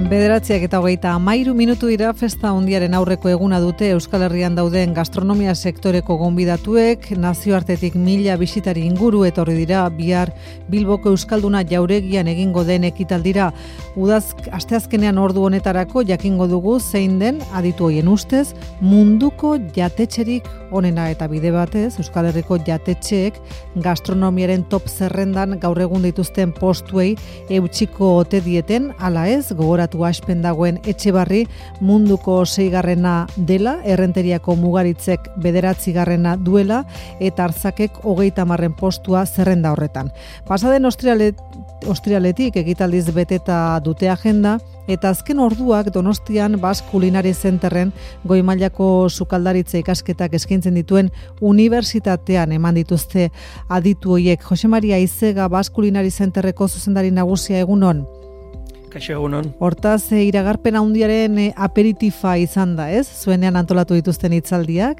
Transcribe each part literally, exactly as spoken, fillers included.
Bederatziak eta hogeita hamairu minutu dira festa handiaren aurreko eguna dute Euskal Herrian dauden gastronomia sektoreko gonbidatuek, nazioartetik mila bisitari inguru etorri dira bihar Bilboko Euskalduna jauregian egingo den ekitaldira. Udaz asteazkenean ordu honetarako jakingo dugu zein den aditu hoien ustez munduko jatetxerik onena eta bide batez Euskal Herriko jatetxeek gastronomiaren top zerrendan gaur egun dituzten postuei eutxiko ote dieten ala ez gogora aspen dagoen Etxebarri munduko seigarrena dela, Errenteriako Mugaritzek bederatzigarrena duela eta Artzakek hogeita hamarren postua zerrenda horretan. Pasaden ostrialet, ostrialetik egitaldiz beteta dute agenda eta azken orduak Donostian Basque Culinary Centerren goi mailako sukaldaritza ikasketak eskaintzen dituen unibertsitatean eman dituzte aditu hoiek. Jose Maria Izega Basque Culinary Centerreko zuzendari nagusia egunon. Hortaz, e, iragarpen handiaren e, aperitifa izan da, ez? Zuenean antolatu dituzten hitzaldiak?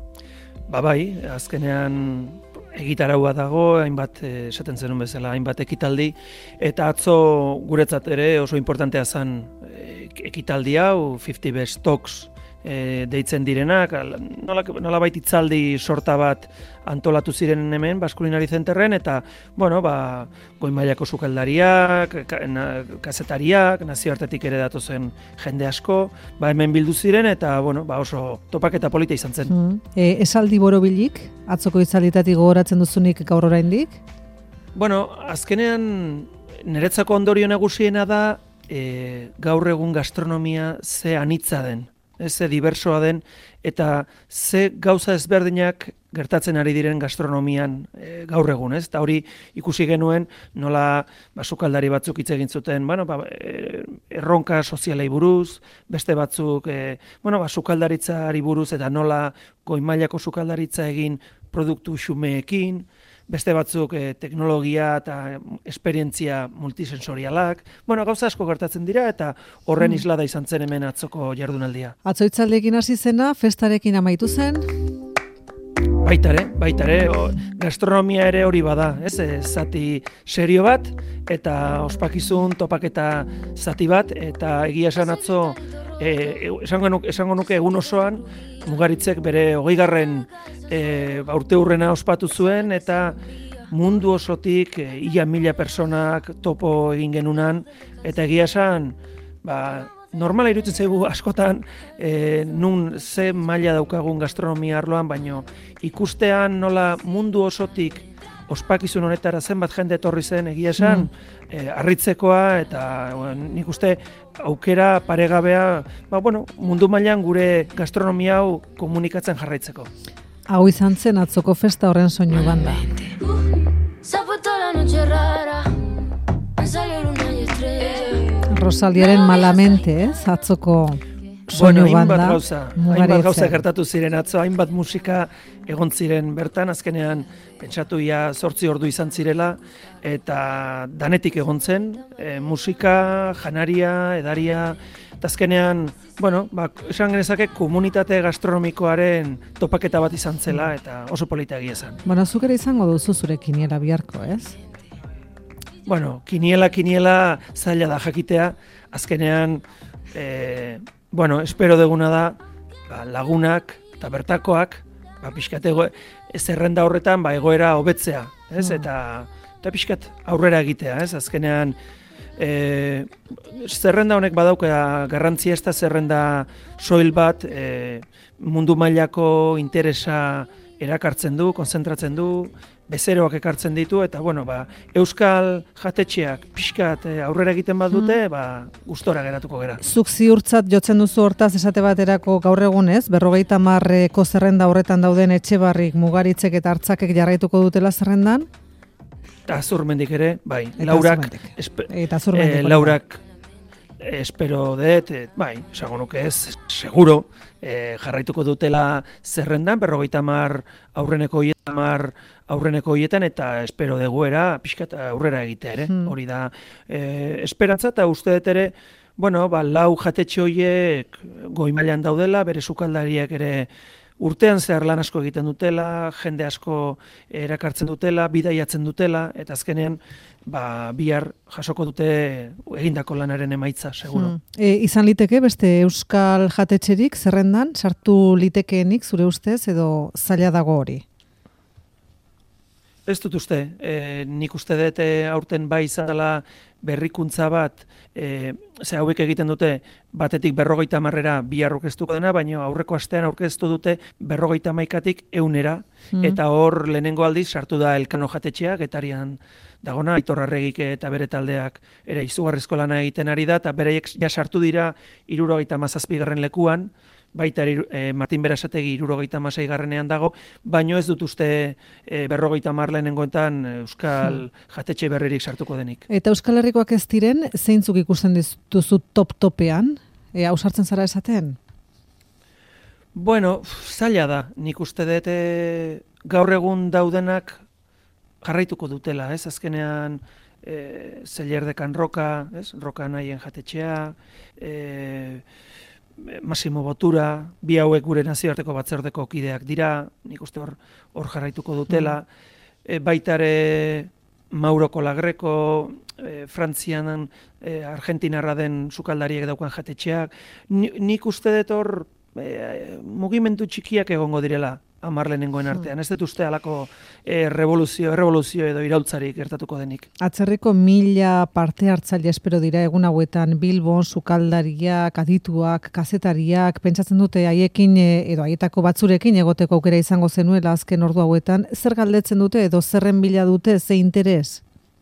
Ba bai, azkenean egitaraua dago, hainbat, esaten zenun bezala, hainbat ekitaldi, eta atzo guretzat ere oso importantea zen ekitaldi hau, fifty Best Talks e, deitzen direnak, nola, nola bait hitzaldi sorta bat antolatu ziren hemen Basque Culinary Centerren, eta, bueno, ba, goi mailako sukaldariak, kazetariak, nazioartetik ere datozen jende asko, ba, hemen bildu ziren, eta, bueno, ba, oso topaketa polita izan zen. Mm. E, esaldi borobilik, atzoko hitzalditatik gogoratzen duzunik gaur oraindik? Bueno, azkenean, niretzako ondorio nagusiena da, e, gaur egun gastronomia ze anitza den. Ez ze diversoa den, eta ze gauza ezberdinak gertatzen ari diren gastronomian e, gaur egun, ez? Eta hori ikusi genuen nola ba, sukaldari batzuk hitz egin zuten, bueno, ba, e, erronka sozialei buruz, beste batzuk, e, bueno, ba, sukaldaritzari buruz eta nola goi mailako sukaldaritza egin produktu xumeekin, beste batzuk e, teknologia eta esperientzia multisensorialak. Bueno, gauza asko gertatzen dira eta horren islada izan zen hemen atzoko jardunaldia. Atzo hitzaldeekin hasi zena, festarekin amaitu zen? Baitare, baitare, gastronomia ere hori bada, ez? E, zati serio bat eta ospakizun topaketa zati bat eta egia esan atzo e, esango, nuke, esango nuke egun osoan Mugaritzek bere hogeigarren e, urte hurrena ospatu zuen eta mundu osotik e, ia mila personak topo egin genunan eta egia esan ba, normala iruditzen zaigu askotan e, nun ze maila daukagun gastronomia arloan, baino ikustean nola mundu osotik ospakizun honetara zenbat jende etorri zen egia esan, mm. e, harritzekoa eta bueno, nik uste aukera paregabea, ba, bueno, mundu mailan gure gastronomia hau komunikatzen jarraitzeko. Hau izan zen atzoko festa horren soinu banda. Rosaliaren Malamente, ez? Atzoko soinu bueno, banda. Hainbat gauza, hainbat gauza gertatu ziren atzo, hainbat musika egon ziren bertan, azkenean pentsatu ia zortzi ordu izan zirela, eta danetik egon zen, e, musika, janaria, edaria, eta azkenean, bueno, ba, esan genezake komunitate gastronomikoaren topaketa bat izan zela, eta oso polita egia zen. Bueno, zuk ere izango duzu zure kiniela biharko, ez? Bueno, kiniela, kiniela zaila da jakitea, azkenean, e, bueno, espero deguna da ba, lagunak eta bertakoak ba, pixkat ego, zerrenda horretan ba, egoera hobetzea, ez? Eta, eta pixkat aurrera egitea, ez? Azkenean, e, zerrenda honek badauka garrantzia ez da zerrenda soil bat e, mundu mailako interesa erakartzen du, konzentratzen du, bezeroak ekartzen ditu, eta bueno, ba, euskal jatetxeak pixkat aurrera egiten badute, mm. ba, gustora geratuko gera. Zuk ziurtzat jotzen duzu hortaz esate baterako gaur egunez, berrogeita hamarreko zerrenda horretan dauden Etxebarrik, Mugaritzek eta Artzakek jarraituko dutela zerrendan? Eta Zurmendik ere, bai, eta Laurak, espe, eta Zurmendik, eh, Laurak espero dut, eh, bai, esango nuke ez, seguro, eh, jarraituko dutela zerrendan, berrogeita hamar aurreneko hoietan, hamar aurreneko hoietan, eta espero dugu era, pixkat aurrera egitea ere, hmm. hori da, eh, esperantza eta uste dut ere, bueno, ba, lau jatetxe horiek goi mailan daudela, bere sukaldariak ere urtean zehar lan asko egiten dutela, jende asko erakartzen dutela, bidaiatzen dutela, eta azkenean ba, bihar jasoko dute egindako lanaren emaitza, seguro. Hmm. E, izan liteke beste euskal jatetxerik zerrendan, sartu litekeenik zure ustez edo zaila dago hori? Ez dut uste, e, nik uste dut aurten bai izan dela berrikuntza bat, e, ze hauek egiten dute batetik berrogeita marrera bi aurkeztuko dena, baina aurreko astean aurkeztu dute berrogeita maikatik eunera, mm. eta hor lehenengo aldiz sartu da Elkano jatetxea, Getarian dagona, Aitor Arregik eta bere taldeak ere izugarrizko lana egiten ari da, eta bereiek ja sartu dira hirurogeita hamazazpigarren lekuan, baita e, Martin Berasategi hirurogeita hamasei garrenean dago, baino ez dut uste e, berrogeita hamar lehenengoetan euskal jatetxe berririk sartuko denik. Eta Euskal Herrikoak ez diren, zeintzuk ikusten dituzu top-topean? E, ausartzen zara esaten? Bueno, zaila da. Nik uste dut e, gaur egun daudenak jarraituko dutela, ez? Azkenean e, Zellerdekan Roka, ez? Roka nahien jatetxea, e, Massimo Botura, bi hauek gure nazioarteko batzordeko kideak dira, nik uste hor, hor jarraituko dutela. Mm. E, baitare Mauro Colagreko, e, Frantzian e, Argentinarra den sukaldariek daukan jatetxeak. Ni, nik uste dut hor e, mugimendu txikiak egongo direla hamar lehenengoen artean. Mm. Ez dut uste halako e, revoluzio, revoluzio edo iraultzarik gertatuko denik. Atzerriko mila parte hartzaile espero dira egun hauetan Bilbon, sukaldariak, adituak, kazetariak, pentsatzen dute haiekin edo haietako batzurekin egoteko aukera izango zenuela azken ordu hauetan. Zer galdetzen dute edo zerren bila dute, ze interes?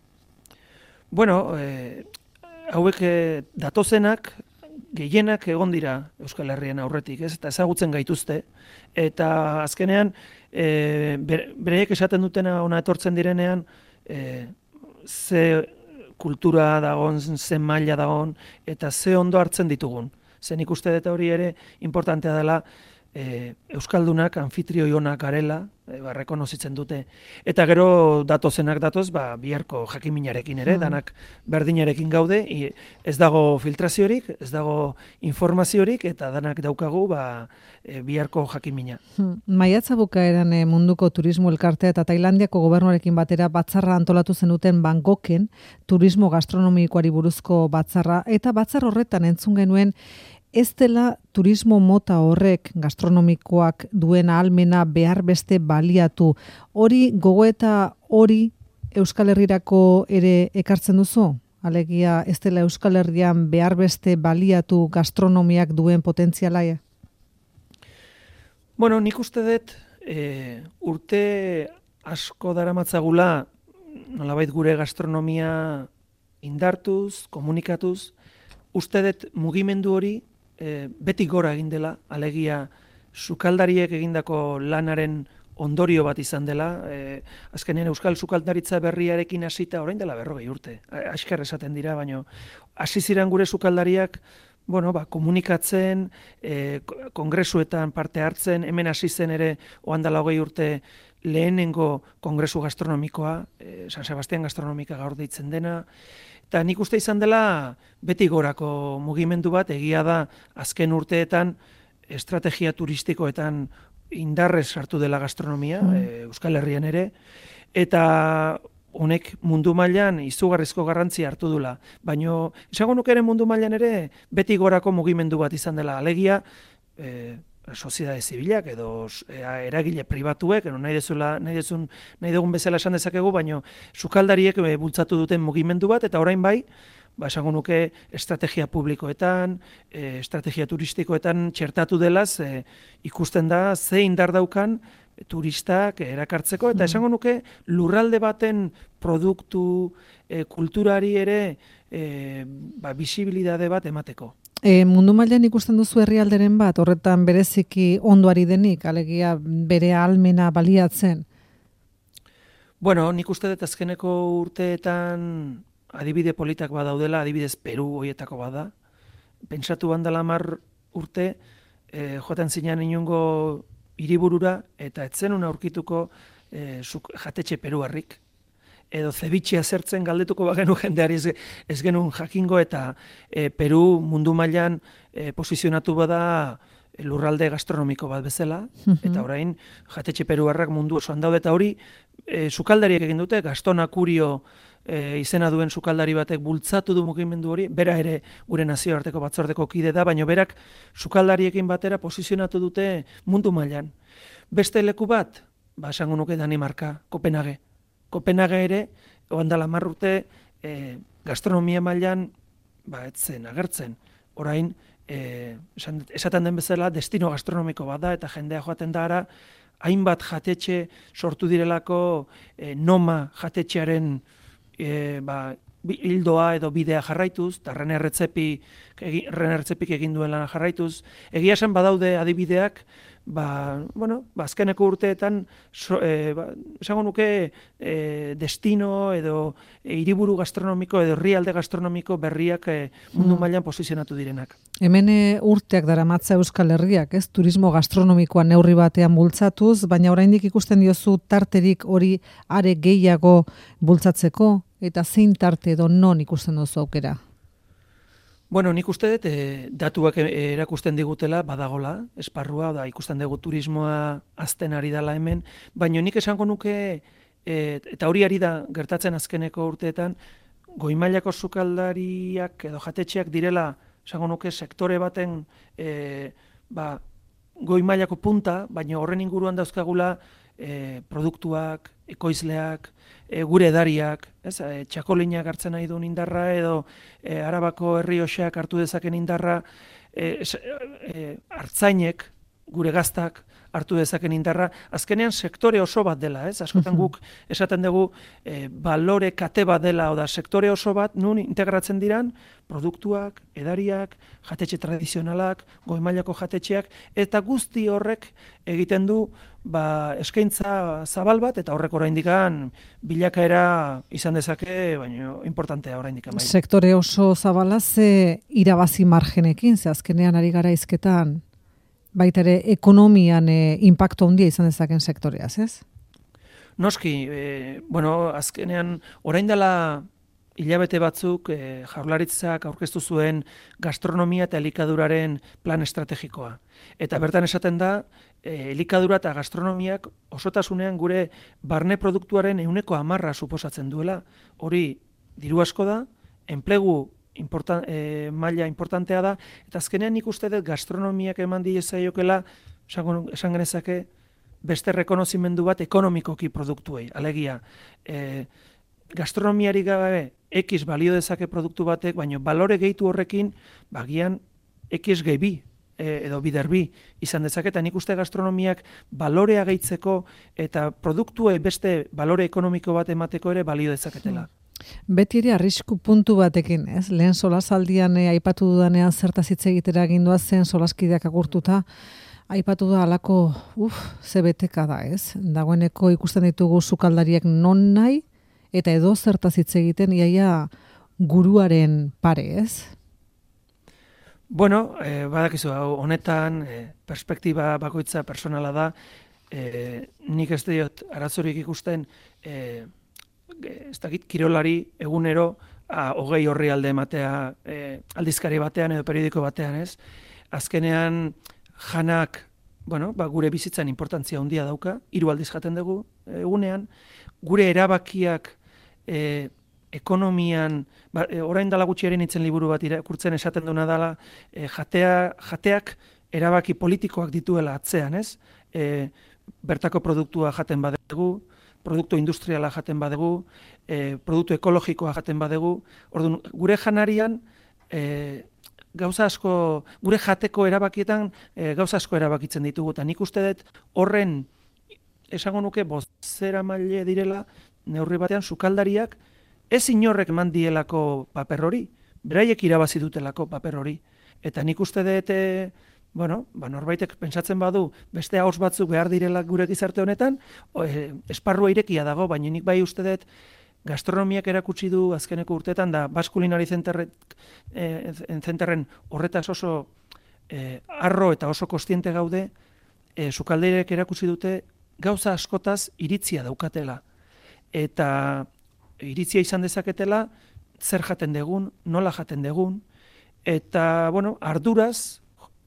Bueno, e, hauek e, datozenak, gehienak egon dira Euskal Herrian aurretik, ez? Eta ezagutzen gaituzte. Eta azkenean, e, bereiek esaten dutena ona etortzen direnean, e, ze kultura dagon, ze maila dagon, eta ze ondo hartzen ditugun. Zen ikuste dut hori ere importantea dela, e, Euskaldunak anfitrioi onak garela, e, ba, rekonozitzen dute. Eta gero datozenak datoz, ba, biharko jakiminarekin ere, mm. danak berdinarekin gaude, i, ez dago filtraziorik, ez dago informaziorik, eta danak daukagu ba, e, biharko jakimina. Hmm. Maiatza bukaeran e, munduko turismo elkartea eta Tailandiako gobernuarekin batera batzarra antolatu zenuten Bangkoken, turismo gastronomikoari buruzko batzarra, eta batzar horretan entzun genuen, ez dela turismo mota horrek gastronomikoak duen ahalmena behar beste baliatu. Hori gogoeta hori Euskal Herrirako ere ekartzen duzu? Alegia, ez dela Euskal Herrian behar beste baliatu gastronomiak duen potentzialaia? Bueno, nik uste dut e, urte asko daramatzagula nolabait gure gastronomia indartuz, komunikatuz, uste dut mugimendu hori E, beti gora egin dela, alegia sukaldariek egindako lanaren ondorio bat izan dela, e, azkenean euskal sukaldaritza berriarekin hasita orain dela berrogei urte, askar esaten dira, baino hasi ziren gure sukaldariak, bueno, ba, komunikatzen, e, kongresuetan parte hartzen, hemen hasi zen ere oan dela hogei urte lehenengo kongresu gastronomikoa, e, San Sebastian gastronomika gaur deitzen dena, eta nik uste izan dela beti gorako mugimendu bat, egia da azken urteetan estrategia turistikoetan indarrez sartu dela gastronomia, mm. e, Euskal Herrian ere, eta honek mundu mailan izugarrizko garrantzia hartu dula. Baina esango nuke ere mundu mailan ere beti gorako mugimendu bat izan dela, alegia e, soziedade zibilak edo e, eragile pribatuek, edo nahi dezula, nahi dezun, nahi dugun bezala esan dezakegu, baino sukaldariek e, bultzatu duten mugimendu bat, eta orain bai, ba, esango nuke estrategia publikoetan, e, estrategia turistikoetan txertatu delaz, e, ikusten da ze indar daukan e, turistak erakartzeko, eta esango nuke lurralde baten produktu e, kulturari ere e, ba, bisibilidade bat emateko. E, mundu mailan ikusten duzu herrialderen bat, horretan bereziki ondoari denik, alegia bere ahalmena baliatzen? Bueno, nik uste dut azkeneko urteetan adibide politak badaudela, adibidez Peru hoietako bada. Pentsatu bandala hamar urte, e, joaten zinean inongo hiriburura eta etzenun aurkituko e, jatetxe peruarrik. Edo zebitxea zertzen galdetuko bagenu jendeari ez, ez genuen jakingo, eta e, Peru mundu mailan e, posizionatu bada lurralde gastronomiko bat bezala, eta orain jatetxe peruarrak mundu osoan daude, eta hori e, sukaldariek egin dute, Gaston Akurio e, izena duen sukaldari batek bultzatu du mugimendu hori, bera ere gure nazioarteko batzordeko kide da, baina berak sukaldariekin batera posizionatu dute mundu mailan. Beste leku bat, ba, esango nuke Danimarka, Kopenhague. Kopenhague ere, oandala marrute, e, gastronomia mailan, ba, etzen, agertzen. Orain, e, esan, esaten den bezala, destino gastronomiko bat da, eta jendea joaten da ara, hainbat jatetxe sortu direlako e, Noma jatetxearen e, ba, hildoa edo bidea jarraituz, eta René Redzepi egin duen lana jarraituz. Egia esan badaude adibideak, ba, bueno, ba, azkeneko urteetan, so, e, ba, esango nuke e, destino edo e, hiriburu gastronomiko edo herrialde gastronomiko berriak e, mundu mailan posizionatu direnak. Hemen urteak daramatza Euskal Herriak, ez? Turismo gastronomikoa neurri batean bultzatuz, baina oraindik ikusten diozu tarterik hori are gehiago bultzatzeko, eta zein tarte edo non ikusten duzu aukera? Bueno, nik uste dut, e, datuak erakusten digutela badagola, esparrua, da ikusten dugu turismoa azten ari dela hemen, baina nik esango nuke, e, eta hori ari da gertatzen azkeneko urteetan, goi-mailako sukaldariak edo jatetxeak direla, esango nuke sektore baten e, ba, goi-mailako punta, baina horren inguruan dauzkagula e, produktuak, ekoizleak, e, gure edariak, ez, e, txakolinak hartzen nahi duen indarra edo e, Arabako Errioxak hartu dezaken indarra, e, e, hartzainek, gure gaztak hartu dezaken indarra, azkenean sektore oso bat dela, ez? Askotan guk esaten dugu e, balore kate bat dela, oda sektore oso bat nun integratzen diran produktuak, edariak, jatetxe tradizionalak, goi-mailako jatetxeak, eta guzti horrek egiten du ba, eskaintza zabal bat, eta horrek oraindikan bilakaera izan dezake, baina importantea oraindikan bai. Sektore oso zabala ze irabazi margenekin, ze azkenean ari gara hizketan, baita ere ekonomian e, impacto handia izan dezaken sektoreaz, ez? Noski, e, bueno, azkenean orain dela hilabete batzuk e, Jaurlaritzak aurkeztu zuen gastronomia eta elikaduraren plan estrategikoa. Eta bertan esaten da, e, elikadura eta gastronomiak osotasunean gure barne produktuaren ehuneko hamarra suposatzen duela. Hori diru asko da, enplegu Importan, e, maila importantea da, eta azkenean nik uste dut gastronomiak eman diezaiokela, esan genezake, beste rekonozimendu bat ekonomikoki produktuei. Alegia, e, gastronomiari gabe X balio dezake produktu batek, baina balore gehitu horrekin, bagian X gehi bi, e, edo bider bi izan dezake, eta nik uste gastronomiak balorea gehitzeko eta produktuei beste balore ekonomiko bat emateko ere balio dezaketela. Beti ere arrisku puntu batekin, ez? Lehen solasaldian eh, aipatu dudanean zertaz hitz egitera egindua zen solaskideak agurtuta, aipatu da alako, uf, ze beteka da, ez? Dagoeneko ikusten ditugu sukaldariak non nahi, eta edo zertaz hitz egiten iaia guruaren pare, ez? Bueno, eh, badakizu, honetan eh, perspektiba bakoitza personala da, eh, nik ez diot arazorik ikusten, eh, ez dakit, kirolari egunero a, hogei horri alde ematea e, aldizkari batean edo periodiko batean, ez? Azkenean janak, bueno, ba, gure bizitzan importantzia handia dauka, hiru aldiz jaten dugu egunean, gure erabakiak e, ekonomian, ba, e, orain dala gutxiaren itzen liburu bat irakurtzen esaten duna dela, e, jatea, jateak erabaki politikoak dituela atzean, ez? E, bertako produktua jaten badugu, produktu industriala jaten badegu, e, produktu ekologikoa jaten badegu. Orduan, gure janarian, e, gauza asko, gure jateko erabakietan e, gauza asko erabakitzen ditugu. Eta nik uste dut horren, esango nuke, bozera maile direla, neurri batean, sukaldariak, ez inorrek eman dielako paper hori, beraiek irabazi dutelako paper hori. Eta nik uste dut, e, bueno, ba, norbaitek pentsatzen badu beste haus batzuk behar direla gure gizarte honetan, o, e, esparrua irekia dago, baina nik bai uste dut gastronomiak erakutsi du azkeneko urteetan, da Basque Culinary Center, e, Centerren horretaz oso e, arro eta oso kostiente gaude, e, sukaldeirek erakutsi dute gauza askotaz iritzia daukatela. Eta iritzia izan dezaketela, zer jaten degun, nola jaten degun, eta, bueno, arduraz,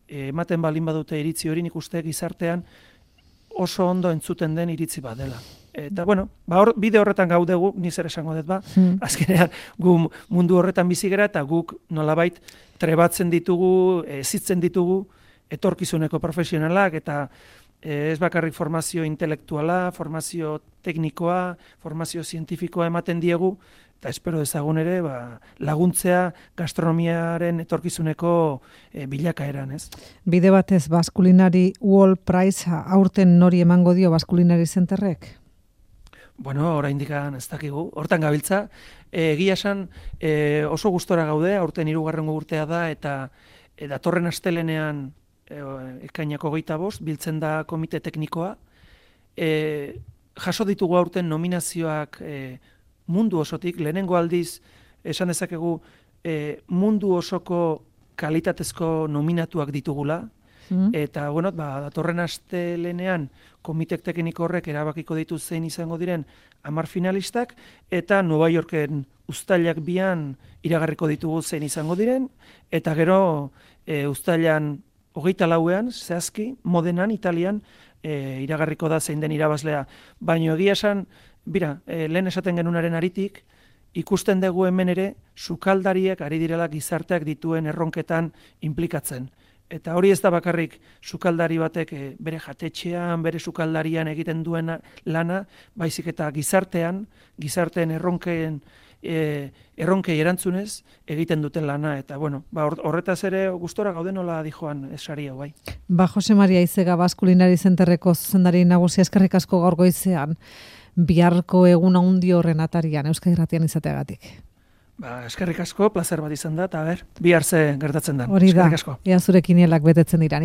ematen balin badute iritzi hori, nik uste gizartean oso ondo entzuten den iritzi bat dela. Eta, bueno, ba, hor, bide horretan gaudegu, ni zer esango dut ba, hmm. azkenean gu mundu horretan bizi gara eta guk nolabait trebatzen ditugu, ezitzen ditugu, etorkizuneko profesionalak eta ez bakarrik formazio intelektuala, formazio teknikoa, formazio zientifikoa ematen diegu, eta espero ezagun ere ba, laguntzea gastronomiaren etorkizuneko e, bilakaeran, ez? Bide batez, Baskulinari World Prize aurten nori emango dio Baskulinari Zenterrek? Bueno, oraindik ez dakigu, hortan gabiltza. Egia esan e, oso gustora gaude, aurten hirugarrengo urtea da, eta e, datorren astelenean e, ekainako hogeita bost, biltzen da komite teknikoa. E, jaso ditugu aurten nominazioak e, mundu osotik, lehenengo aldiz, esan dezakegu, e, mundu osoko kalitatezko nominatuak ditugula, mm. eta, bueno, ba, datorren astelenean komitek tekniko horrek erabakiko ditu zein izango diren hamar finalistak, eta Nueva Yorken uztailak bian iragarriko ditugu zein izango diren, eta gero e, uztailan hogeita lauean, zehazki, Modenan, Italian, e, iragarriko da zein den irabazlea. Baina egia esan, bira, e, lehen esaten genunaren aritik, ikusten dugu hemen ere, sukaldariek ari direla gizarteak dituen erronketan implikatzen. Eta hori ez da bakarrik sukaldari batek e, bere jatetxean, bere sukaldarian egiten duen lana, baizik eta gizartean, gizarteen erronkeen, e, erronkei erantzunez egiten duten lana. Eta bueno, ba, horretaz ere gustora gauden nola dijoan esari hau bai. Ba, Jose Maria Izega, Baskulinari Zenterreko zuzendari nagusia, eskerrik asko gaur goizean, biharko egun handi horren atarian, Euskadi Irratian izateagatik. Ba, eskerrik asko, plazer bat izan da, eta ber, bihar ze gertatzen da. Hori da, ea zure kinielak betetzen dira.